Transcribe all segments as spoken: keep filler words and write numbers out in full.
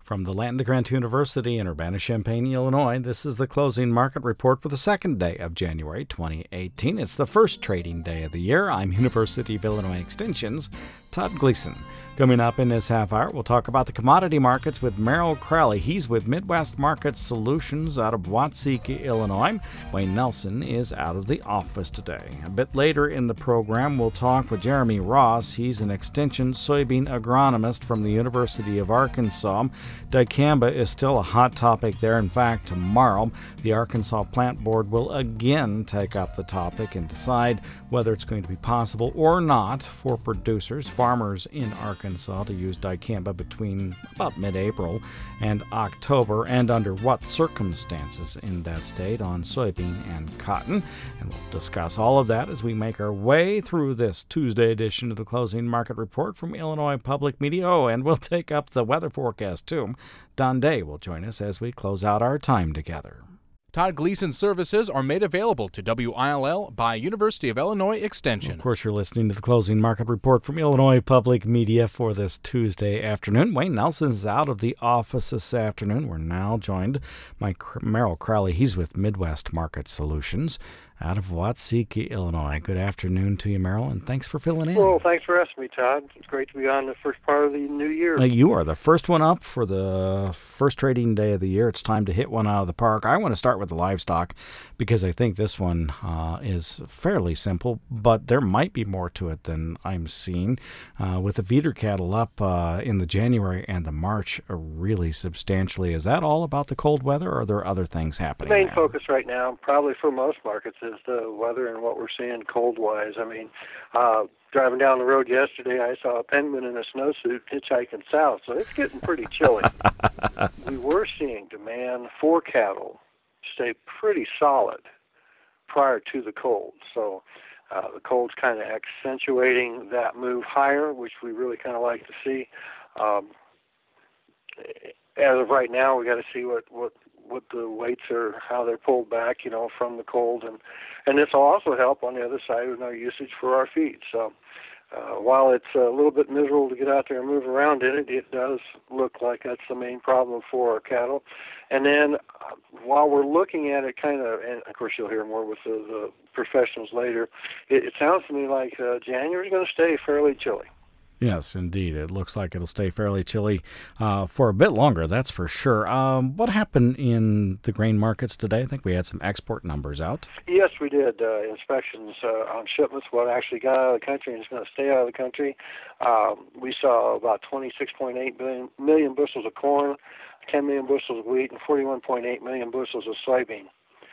From the Land-Grant University in Urbana-Champaign, Illinois, this is the closing market report for the second day of January twenty eighteen. It's the first trading day of the year. I'm University of Illinois Extension's Todd Gleason. Coming up in this half hour, we'll talk about the commodity markets with Merrill Crowley. He's with Midwest Market Solutions out of Watseka, Illinois. Wayne Nelson is out of the office today. A bit later in the program, we'll talk with Jeremy Ross. He's an extension soybean agronomist from the University of Arkansas. Dicamba is still a hot topic there. In fact, tomorrow, the Arkansas Plant Board will again take up the topic and decide whether it's going to be possible or not for producers, farmers in Arkansas, to use dicamba between about mid-April and October, and under what circumstances in that state on soybean and cotton. And we'll discuss all of that as we make our way through this Tuesday edition of the Closing Market Report from Illinois Public Media. Oh, and we'll take up the weather forecast, too. Don Day will join us as we close out our time together. Todd Gleason services are made available to W I L L by University of Illinois Extension. Of course, you're listening to the Closing Market Report from Illinois Public Media for this Tuesday afternoon. Wayne Nelson's out of the office this afternoon. We're now joined by Merrill Crowley. He's with Midwest Market Solutions out of Watseka, Illinois. Good afternoon to you, Merrill, and thanks for filling in. Well, thanks for asking me, Todd. It's great to be on the first part of the new year. Now, you are the first one up for the first trading day of the year. It's time to hit one out of the park. I want to start with the livestock because I think this one uh, is fairly simple, but there might be more to it than I'm seeing. Uh, with the feeder cattle up uh, in the January and the March uh, really substantially. Is that all about the cold weather, or are there other things happening? The main now? focus right now, probably for most markets, is the weather and what we're seeing cold-wise. I mean, uh, driving down the road yesterday, I saw a penguin in a snowsuit hitchhiking south, so it's getting pretty chilly. We were seeing demand for cattle stay pretty solid prior to the cold. So uh, the cold's kind of accentuating that move higher, which we really kind of like to see. Um, as of right now, we got to see what, what what the weights are, how they're pulled back, you know, from the cold, and and this will also help on the other side in our usage for our feed. So uh, while it's a little bit miserable to get out there and move around in it, it does look like that's the main problem for our cattle. And then uh, while we're looking at it, kind of, and of course you'll hear more with the, the professionals later, it, it sounds to me like uh, January is going to stay fairly chilly. Yes, indeed. It looks like it'll stay fairly chilly uh, for a bit longer, that's for sure. Um, what happened in the grain markets today? I think we had some export numbers out. Yes, we did. Uh, inspections uh, on shipments, what actually got out of the country and is going to stay out of the country. Um, we saw about twenty-six point eight million, million bushels of corn, ten million bushels of wheat, and forty-one point eight million bushels of soybean.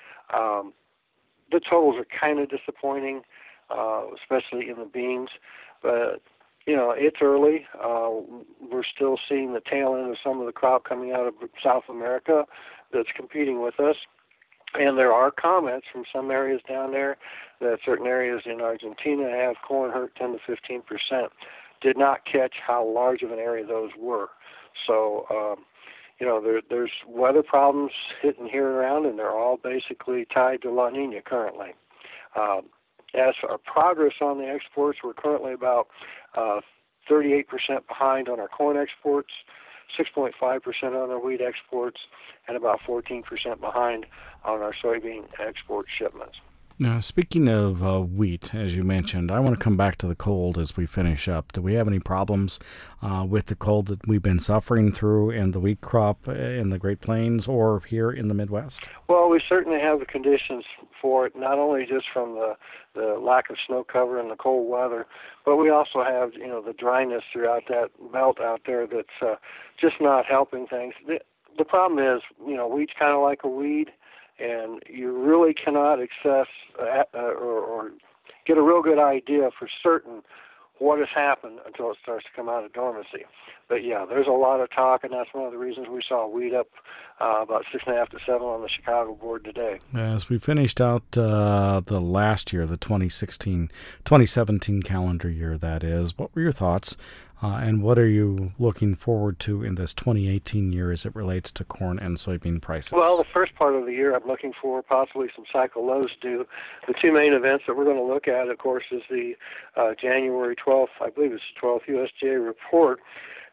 Um, the totals are kind of disappointing, uh, especially in the beans, but you know, it's early. Uh, we're still seeing the tail end of some of the crop coming out of South America that's competing with us. And there are comments from some areas down there that certain areas in Argentina have corn hurt ten to fifteen percent. Did not catch how large of an area those were. So, um, you know, there, there's weather problems hitting here and around, and they're all basically tied to La Nina currently. Um, As for our progress on the exports, we're currently about uh, thirty-eight percent behind on our corn exports, six point five percent on our wheat exports, and about fourteen percent behind on our soybean export shipments. Now, speaking of uh, wheat, as you mentioned, I want to come back to the cold as we finish up. Do we have any problems uh, with the cold that we've been suffering through in the wheat crop in the Great Plains or here in the Midwest? Well, we certainly have the conditions for it, not only just from the, the lack of snow cover and the cold weather, but we also have, you know, the dryness throughout that belt out there that's uh, just not helping things. The, the problem is, you know, wheat's kind of like a weed, and you really cannot access uh, or, or get a real good idea for certain what has happened until it starts to come out of dormancy. But yeah, there's a lot of talk, and that's one of the reasons we saw wheat up uh, about six and a half to seven on the Chicago board today. As we finished out uh, the last year, the twenty sixteen, twenty seventeen calendar year, that is, what were your thoughts? Uh, and what are you looking forward to in this twenty eighteen year as it relates to corn and soybean prices? Well, the first part of the year, I'm looking for possibly some cycle lows due. The two main events that we're going to look at, of course, is the uh, January twelfth, I believe it's the twelfth U S D A report.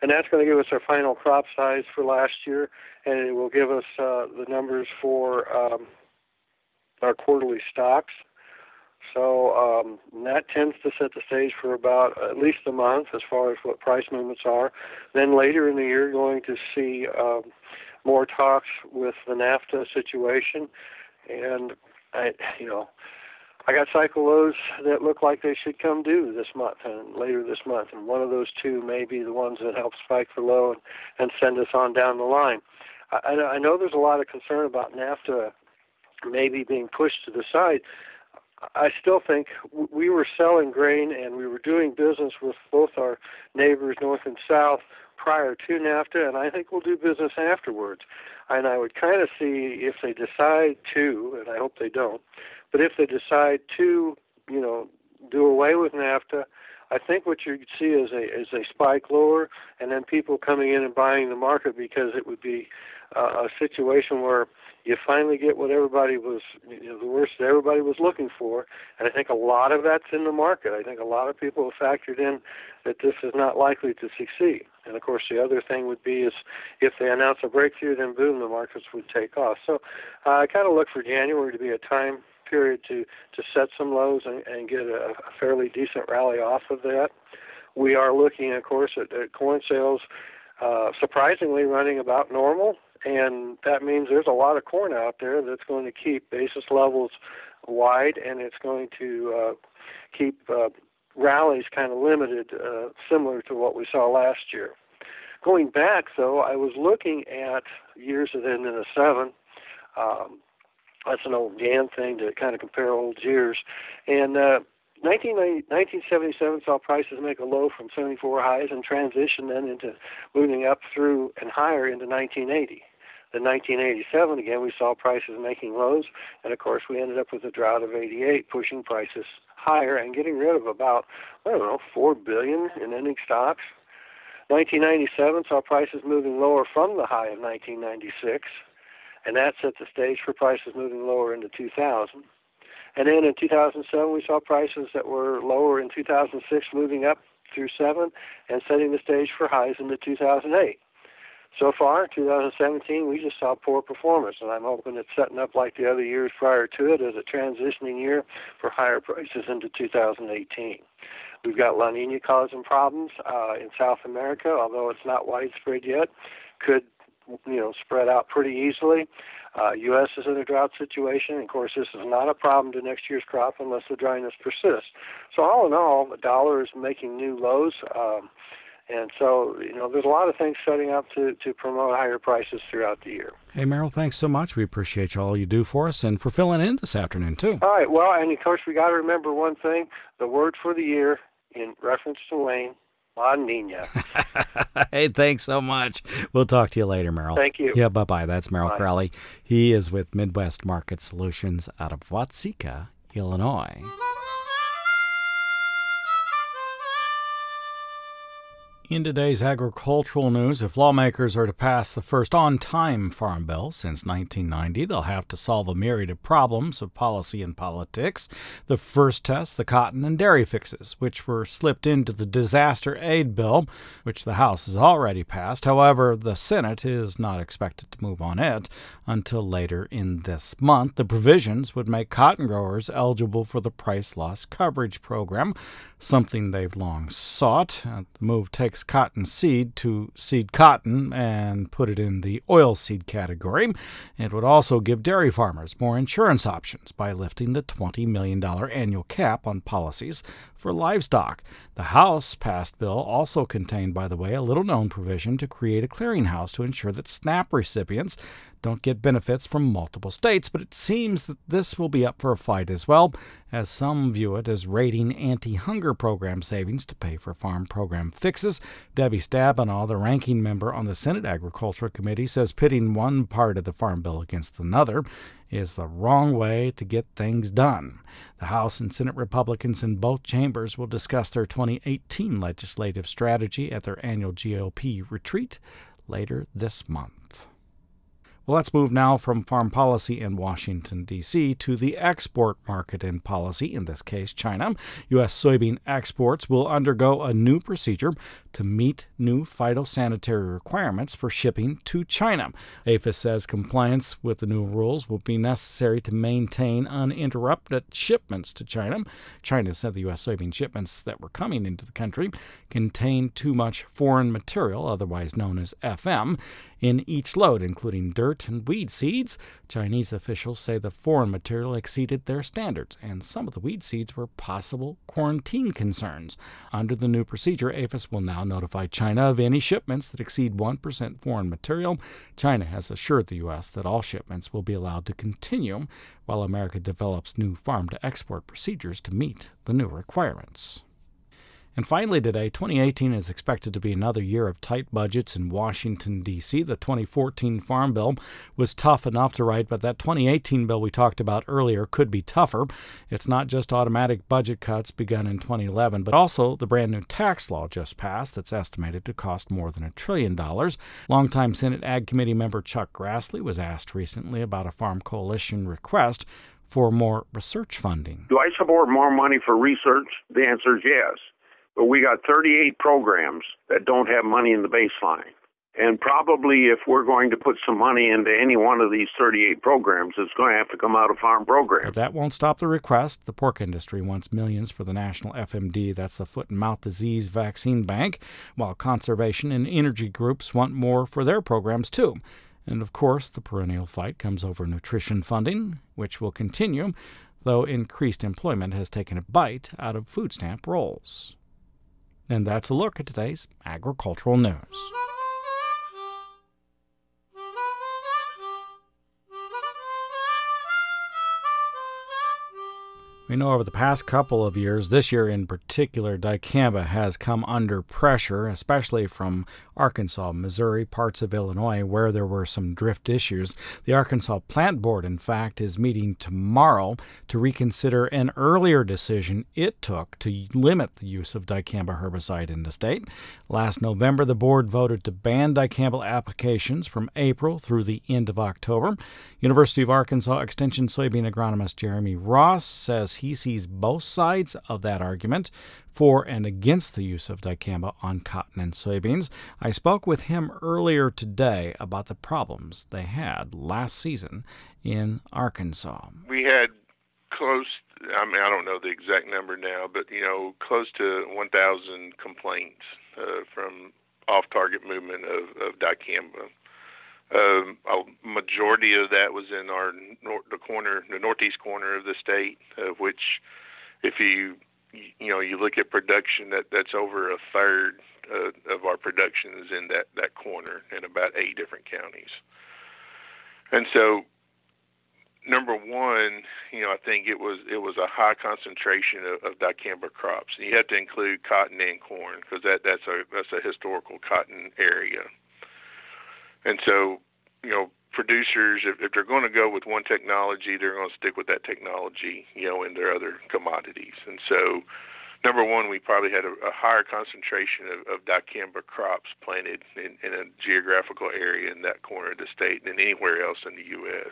and that's going to give us our final crop size for last year, and it will give us uh, the numbers for um, our quarterly stocks. So um, that tends to set the stage for about at least a month as far as what price movements are. Then later in the year, going to see um, more talks with the NAFTA situation, and I, you know, I got cycle lows that look like they should come due this month and later this month, and one of those two may be the ones that help spike the low and, and send us on down the line. I, I know there's a lot of concern about NAFTA maybe being pushed to the side. I still think we were selling grain and we were doing business with both our neighbors north and south prior to NAFTA, and I think we'll do business afterwards. And I would kind of see if they decide to, and I hope they don't, but if they decide to, you know, do away with NAFTA, I think what you'd see is a is a spike lower, and then people coming in and buying the market, because it would be uh, a situation where you finally get what everybody was, you know, the worst that everybody was looking for. And I think a lot of that's in the market. I think a lot of people have factored in that this is not likely to succeed. And of course, the other thing would be is if they announce a breakthrough, then boom, the markets would take off. So uh, I kind of look for January to be a time period to, to set some lows and, and get a, a fairly decent rally off of that. We are looking, of course, at, at corn sales uh, surprisingly running about normal. And that means there's a lot of corn out there that's going to keep basis levels wide, and it's going to uh, keep uh, rallies kind of limited, uh, similar to what we saw last year. Going back, though, I was looking at years that end in a seven. Um, that's an old Gann thing to kind of compare old years. And uh, nineteen seventy-seven saw prices make a low from seventy-four highs and transition then into moving up through and higher into nineteen eighty. In nineteen eighty-seven, again, we saw prices making lows, and of course we ended up with a drought of eighty-eight, pushing prices higher and getting rid of about, I don't know, four billion dollars in ending stocks. nineteen ninety-seven saw prices moving lower from the high of nineteen ninety-six, and that set the stage for prices moving lower into two thousand. And then in two thousand seven, we saw prices that were lower in two thousand six moving up through seven and setting the stage for highs into two thousand eight. So far, two thousand seventeen, we just saw poor performance, and I'm hoping it's setting up like the other years prior to it as a transitioning year for higher prices into two thousand eighteen. We've got La Nina causing problems uh, in South America, although it's not widespread yet. Could, you know, spread out pretty easily. Uh, U S is in a drought situation. Of course, this is not a problem to next year's crop unless the dryness persists. So all in all, the dollar is making new lows. Um, And so, you know, there's a lot of things setting up to, to promote higher prices throughout the year. Hey, Merrill, thanks so much. We appreciate all you do for us and for filling in this afternoon, too. All right. Well, and of course, we got to remember one thing. The word for the year, in reference to Wayne, La Nina. Hey, thanks so much. We'll talk to you later, Merrill. Thank you. Yeah, bye-bye. That's Merrill Bye. Crowley. He is with Midwest Market Solutions out of Watseka, Illinois. In today's agricultural news, if lawmakers are to pass the first on-time farm bill since nineteen ninety, they'll have to solve a myriad of problems of policy and politics. The first test, the cotton and dairy fixes, which were slipped into the disaster aid bill, which the House has already passed. However, the Senate is not expected to move on it until later in this month. The provisions would make cotton growers eligible for the price loss coverage program, something they've long sought. Uh, the move takes cotton seed to seed cotton and put it in the oilseed category. It would also give dairy farmers more insurance options by lifting the twenty million dollars annual cap on policies for livestock. The House-passed bill also contained, by the way, a little-known provision to create a clearinghouse to ensure that SNAP recipients don't get benefits from multiple states, but it seems that this will be up for a fight as well, as some view it as raiding anti-hunger program savings to pay for farm program fixes. Debbie Stabenow, the ranking member on the Senate Agricultural Committee, says pitting one part of the farm bill against another is the wrong way to get things done. The House and Senate Republicans in both chambers will discuss their twenty eighteen legislative strategy at their annual G O P retreat later this month. Well, let's move now from farm policy in Washington, D C to the export market and policy, in this case China. U S soybean exports will undergo a new procedure to meet new phytosanitary requirements for shipping to China. APHIS says compliance with the new rules will be necessary to maintain uninterrupted shipments to China. China said the U S soybean shipments that were coming into the country contained too much foreign material, otherwise known as F M, in each load, including dirt and weed seeds. Chinese officials say the foreign material exceeded their standards, and some of the weed seeds were possible quarantine concerns. Under the new procedure, APHIS will now notify China of any shipments that exceed one percent foreign material. China has assured the U S that all shipments will be allowed to continue while America develops new farm-to-export procedures to meet the new requirements. And finally today, twenty eighteen is expected to be another year of tight budgets in Washington, D C The twenty fourteen Farm Bill was tough enough to write, but that twenty eighteen bill we talked about earlier could be tougher. It's not just automatic budget cuts begun in twenty eleven, but also the brand new tax law just passed that's estimated to cost more than a trillion dollars. Longtime Senate Ag Committee member Chuck Grassley was asked recently about a Farm Coalition request for more research funding. Do I support more money for research? The answer is yes. But we got thirty-eight programs that don't have money in the baseline. And probably if we're going to put some money into any one of these thirty-eight programs, it's going to have to come out of farm programs. But that won't stop the request. The pork industry wants millions for the National F M D, that's the Foot and Mouth Disease Vaccine Bank, while conservation and energy groups want more for their programs too. And of course, the perennial fight comes over nutrition funding, which will continue, though increased employment has taken a bite out of food stamp rolls. And that's a look at today's agricultural news. We know over the past couple of years, this year in particular, dicamba has come under pressure, especially from Arkansas, Missouri, parts of Illinois, where there were some drift issues. The Arkansas Plant Board, in fact, is meeting tomorrow to reconsider an earlier decision it took to limit the use of dicamba herbicide in the state. Last November, the board voted to ban dicamba applications from April through the end of October. University of Arkansas Extension soybean agronomist Jeremy Ross says he sees both sides of that argument for and against the use of dicamba on cotton and soybeans. I spoke with him earlier today about the problems they had last season in Arkansas. We had close, I mean, I don't know the exact number now, but, you know, close to one thousand complaints uh, from off-target movement of, of dicamba. Um, a majority of that was in our nor- the corner, the northeast corner of the state, of which, if you you know you look at production, that that's over a third uh, of our production is in that that corner in about eight different counties. And so, number one, you know, I think it was it was a high concentration of, of dicamba crops. And you have to include cotton and corn because that that's a that's a historical cotton area. And so, you know, producers, if, if they're going to go with one technology, they're going to stick with that technology, you know, in their other commodities. And so, number one, we probably had a, a higher concentration of, of dicamba crops planted in, in a geographical area in that corner of the state than anywhere else in the U S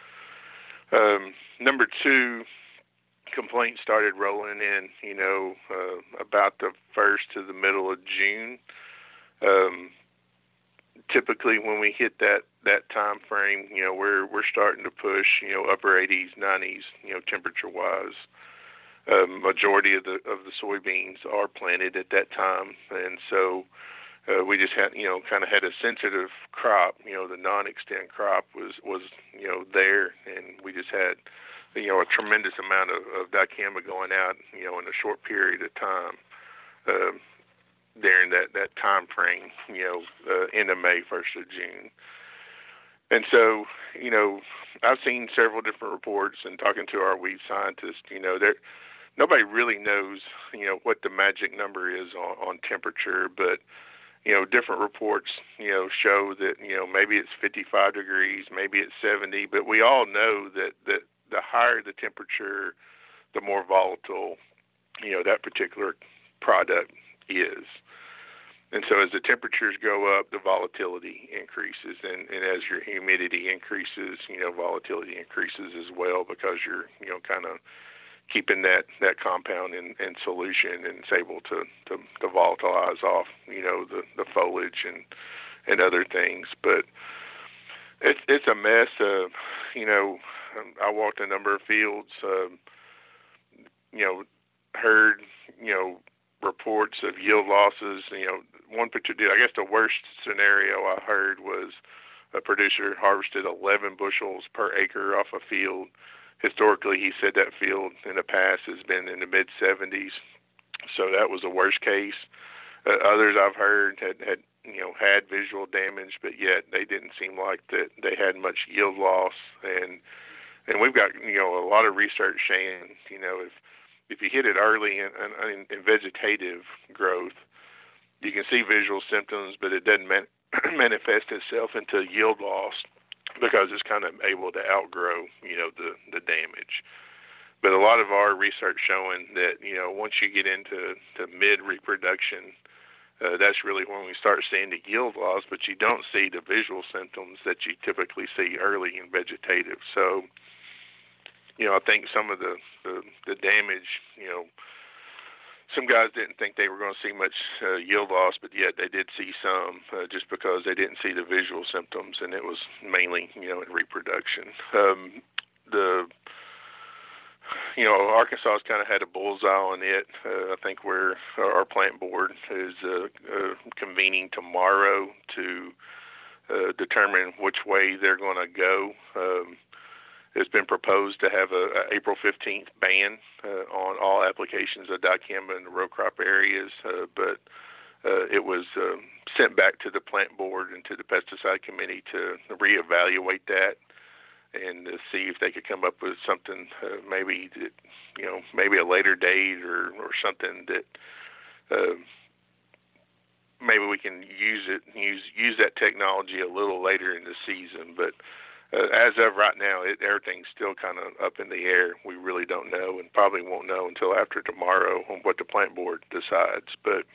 Um, number two, complaints started rolling in, you know, uh, about the first to the middle of June. Um, Typically, when we hit that, that time frame, you know, we're we're starting to push, you know, upper eighties, nineties, you know, temperature wise. Um, majority of the of the soybeans are planted at that time, and so uh, we just had, you know, kind of had a sensitive crop. You know, the non-extent crop was was you know there, and we just had, you know, a tremendous amount of, of dicamba going out, you know, in a short period of time. Um, during that, that time frame, you know, uh, end of May, first of June. And so, you know, I've seen several different reports and talking to our weed scientists, you know, there nobody really knows, you know, what the magic number is on, on temperature, but, you know, different reports, you know, show that, you know, maybe it's fifty-five degrees, maybe it's seventy, but we all know that, that the higher the temperature, the more volatile, you know, that particular product is. And so as the temperatures go up, the volatility increases. And, and as your humidity increases, you know, volatility increases as well because you're, you know, kind of keeping that, that compound in, in solution, and it's able to, to, to volatilize off, you know, the, the foliage and, and other things. But it's it's a mess. Uh, you know, I walked a number of fields, uh, you know, heard, you know, reports of yield losses. You know, one particular, I guess the worst scenario I heard was a producer harvested eleven bushels per acre off a field. Historically, he said that field in the past has been in the mid seventies, so that was the worst case. Uh, others I've heard had, had you know had visual damage, but yet they didn't seem like that they had much yield loss. And and we've got you know a lot of research saying you know if if you hit it early in, in, in vegetative growth, you can see visual symptoms, but it doesn't man, manifest itself into yield loss, because it's kind of able to outgrow, you know, the, the damage. But a lot of our research showing that, you know, once you get into to mid-reproduction, uh, that's really when we start seeing the yield loss, but you don't see the visual symptoms that you typically see early in vegetative. So, you know, I think some of the, the, the damage, you know, some guys didn't think they were going to see much uh, yield loss, but yet they did see some, uh, just because they didn't see the visual symptoms, and it was mainly, you know, in reproduction. Um, the, you know, Arkansas's kind of had a bullseye on it. Uh, I think we're our plant board is uh, uh, convening tomorrow to uh, determine which way they're going to go. Um, It's been proposed to have a, a April fifteenth ban uh, on all applications of dicamba in the row crop areas, uh, but uh, it was um, sent back to the plant board and to the pesticide committee to reevaluate that and to see if they could come up with something, uh, maybe that, you know, maybe a later date or, or something that uh, maybe we can use it use use that technology a little later in the season, but. Uh, as of right now, it, everything's still kind of up in the air. We really don't know, and probably won't know until after tomorrow on what the plant board decides. But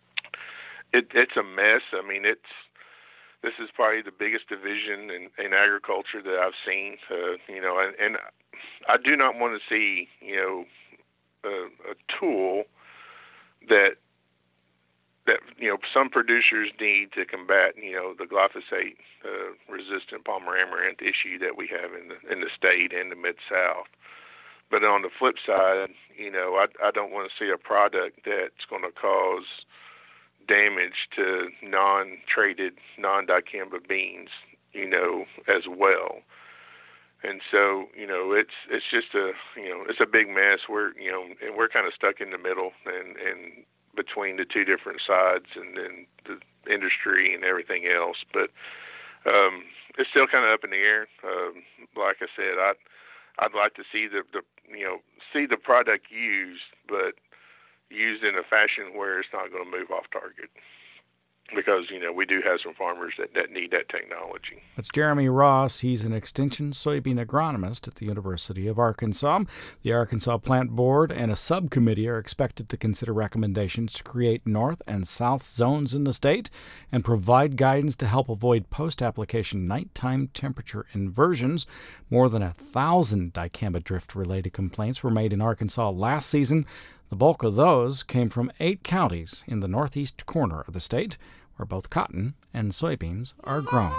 it, it's a mess. I mean, it's this is probably the biggest division in, in agriculture that I've seen. Uh, you know, and, and I do not want to see you know a, a tool that. that, you know, some producers need to combat, you know, the glyphosate uh, resistant Palmer amaranth issue that we have in the, in the state and the Mid-South. But on the flip side, you know, I, I don't want to see a product that's going to cause damage to non-traded, non-dicamba beans, you know, as well. And so, you know, it's it's just a, you know, it's a big mess. We're, you know, and we're kind of stuck in the middle and, and between the two different sides and then the industry and everything else. But um, it's still kind of up in the air. Um, like I said, I, I'd like to see the, the, you know, see the product used, but used in a fashion where it's not going to move off target. Because, you know, we do have some farmers that, that need that technology. That's Jeremy Ross. He's an extension soybean agronomist at the University of Arkansas. The Arkansas Plant Board and a subcommittee are expected to consider recommendations to create north and south zones in the state and provide guidance to help avoid post-application nighttime temperature inversions. More than a thousand dicamba drift-related complaints were made in Arkansas last season. The bulk of those came from eight counties in the northeast corner of the state, where both cotton and soybeans are grown.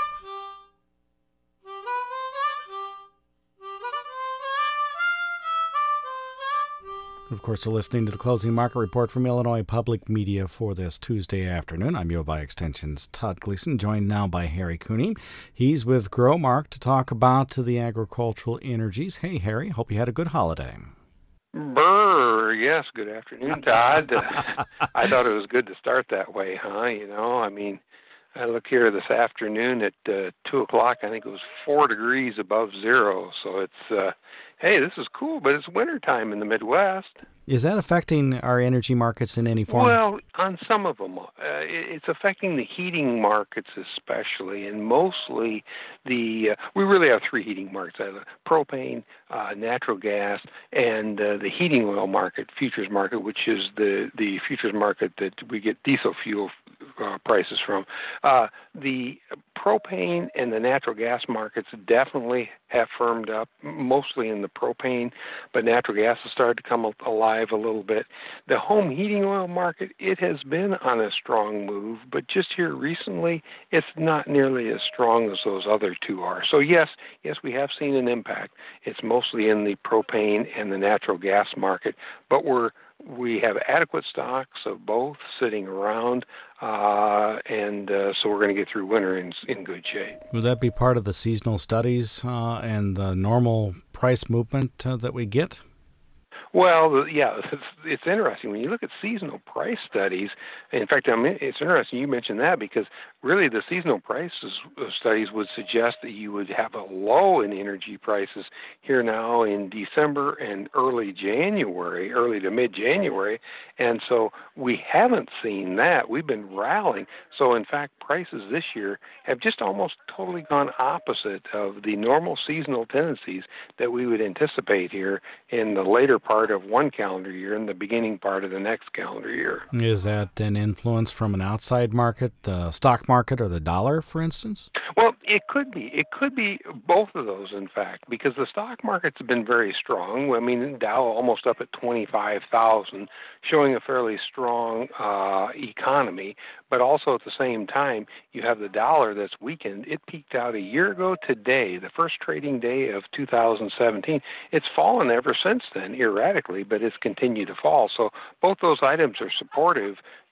Of course, you're listening to the Closing Market Report from Illinois Public Media for this Tuesday afternoon. I'm U of I Extension's Todd Gleason, joined now by Harry Cooney. He's with Growmark to talk about the agricultural energies. Hey, Harry, hope you had a good holiday. Brr, yes, good afternoon, Todd. I thought it was good to start that way, huh? You know, I mean, I look here this afternoon at uh, two o'clock, I think it was four degrees above zero. So it's, uh, hey, this is cool, but it's wintertime in the Midwest. Is that affecting our energy markets in any form? Well, on some of them. Uh, it's affecting the heating markets especially, and mostly the, uh, we really have three heating markets, uh, propane, uh, natural gas, and uh, the heating oil market, futures market, which is the, the futures market that we get diesel fuel uh, prices from. Uh, the propane and the natural gas markets definitely have firmed up, mostly in the propane, but natural gas has started to come alive a little bit. The home heating oil market, it has been on a strong move, but just here recently, it's not nearly as strong as those other two are. So yes, yes, we have seen an impact. It's mostly in the propane and the natural gas market, but we're we have adequate stocks of both sitting around, uh, and uh, so we're going to get through winter in, in good shape. Would that be part of the seasonal studies uh, and the normal price movement uh, that we get? Well, yeah, it's, it's interesting. When you look at seasonal price studies, in fact, I mean, it's interesting you mentioned that because really the seasonal prices studies would suggest that you would have a low in energy prices here now in December and early January, early to mid-January, and so we haven't seen that. We've been rallying. So, in fact, prices this year have just almost totally gone opposite of the normal seasonal tendencies that we would anticipate here in the later part of one calendar year and the beginning part of the next calendar year. Is that an influence from an outside market, the stock market or the dollar, for instance? Well, it could be. It could be both of those, in fact, because the stock market's been very strong. I mean, Dow almost up at twenty-five thousand, showing a fairly strong uh, economy. But also at the same time, you have the dollar that's weakened. It peaked out a year ago today, the first trading day of two thousand seventeen. It's fallen ever since then, erratically, but it's continued to fall. So both those items are supportive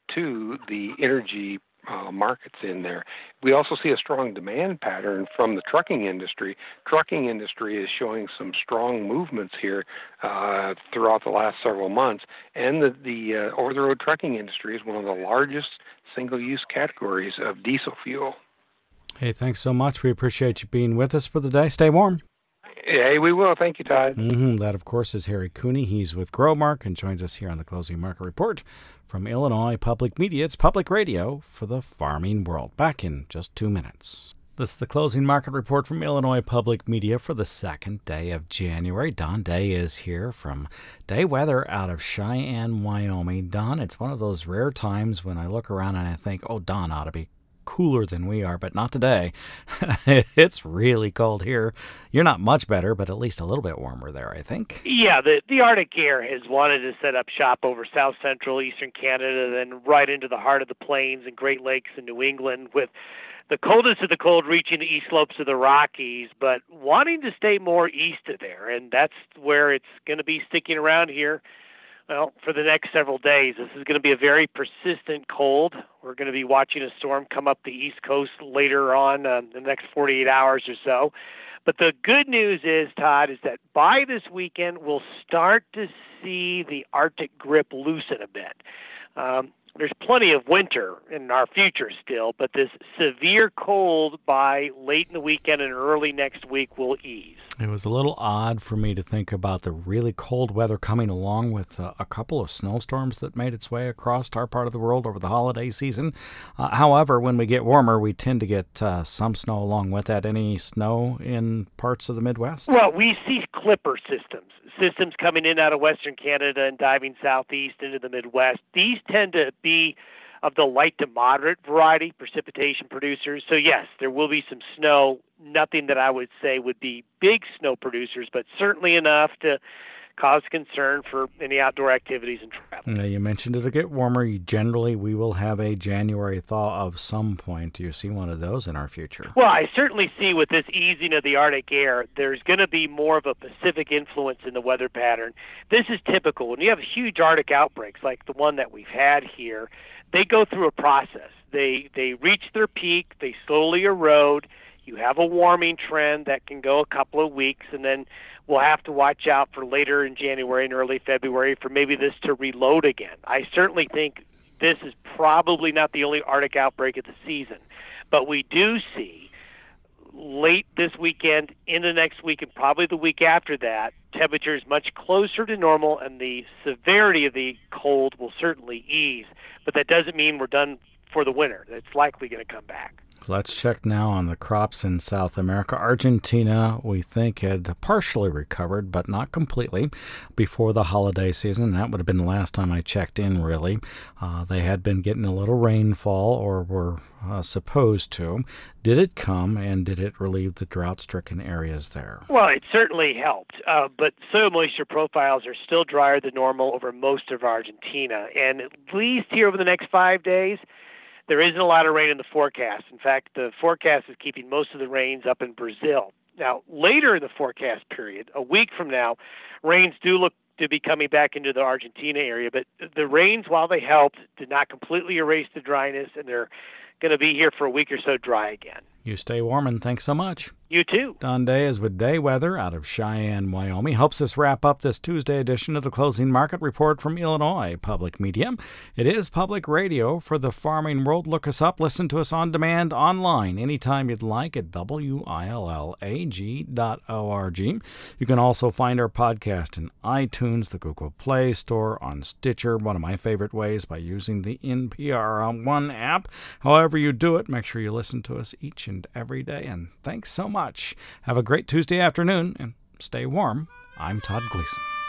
to the energy uh, markets in there. We also see a strong demand pattern from the trucking industry. Trucking industry is showing some strong movements here uh, throughout the last several months, and the, the uh, over-the-road trucking industry is one of the largest single-use categories of diesel fuel. Hey, thanks so much. We appreciate you being with us for the day. Stay warm. Hey, we will. Thank you, Todd. Mm-hmm. That, of course, is Harry Cooney. He's with Growmark and joins us here on the Closing Market Report from Illinois Public Media. It's public radio for the farming world. Back in just two minutes. This is the Closing Market Report from Illinois Public Media for the second day of January. Don Day is here from Day Weather out of Cheyenne, Wyoming. Don, it's one of those rare times when I look around and I think, oh, Don ought to be cooler than we are, but not today. It's really cold here. You're not much better, but at least a little bit warmer there, I think. Yeah, the, the Arctic air has wanted to set up shop over south central eastern Canada, then right into the heart of the plains and Great Lakes in New England, with the coldest of the cold reaching the east slopes of the Rockies, but wanting to stay more east of there, and that's where it's going to be sticking around here. Well, for the next several days, this is going to be a very persistent cold. We're going to be watching a storm come up the East Coast later on uh, the next forty-eight hours or so. But the good news is, Todd, is that by this weekend, we'll start to see the Arctic grip loosen a bit. Um, there's plenty of winter in our future still, but this severe cold by late in the weekend and early next week will ease. It was a little odd for me to think about the really cold weather coming along with uh, a couple of snowstorms that made its way across our part of the world over the holiday season. Uh, however, when we get warmer, we tend to get uh, some snow along with that. Any snow in parts of the Midwest? Well, we see clipper systems, systems coming in out of Western Canada and diving southeast into the Midwest. These tend to be of the light to moderate variety precipitation producers. So yes, there will be some snow, nothing that I would say would be big snow producers, but certainly enough to cause concern for any outdoor activities and travel. Now, you mentioned it'll get warmer. Generally, we will have a January thaw of some point. Do you see one of those in our future? Well, I certainly see with this easing of the Arctic air, there's going to be more of a Pacific influence in the weather pattern. This is typical. When you have huge Arctic outbreaks like the one that we've had here, they go through a process. They they reach their peak, they slowly erode. You have a warming trend that can go a couple of weeks, and then we'll have to watch out for later in January and early February for maybe this to reload again. I certainly think this is probably not the only Arctic outbreak of the season, but we do see late this weekend, into next week, and probably the week after that, temperatures much closer to normal, and the severity of the cold will certainly ease. But that doesn't mean we're done for the winter. It's likely going to come back. Let's check now on the crops in South America. Argentina, we think, had partially recovered, but not completely, before the holiday season. That would have been the last time I checked in, really. Uh, they had been getting a little rainfall, or were uh, supposed to. Did it come, and did it relieve the drought-stricken areas there? Well, it certainly helped, uh, but soil moisture profiles are still drier than normal over most of Argentina. And at least here over the next five days, there isn't a lot of rain in the forecast. In fact, the forecast is keeping most of the rains up in Brazil. Now, later in the forecast period, a week from now, rains do look to be coming back into the Argentina area, but the rains, while they helped, did not completely erase the dryness, and they're going to be here for a week or so dry again. You stay warm, and thanks so much. You too. Don Day is with Day Weather out of Cheyenne, Wyoming. Helps us wrap up this Tuesday edition of the Closing Market Report from Illinois Public Media. It is public radio for the farming world. Look us up. Listen to us on demand online anytime you'd like at W I L L A G dot org. You can also find our podcast in iTunes, the Google Play Store, on Stitcher, one of my favorite ways, by using the N P R One app. However you do it, make sure you listen to us each and every day. And thanks so much. Have a great Tuesday afternoon and stay warm. I'm Todd Gleason.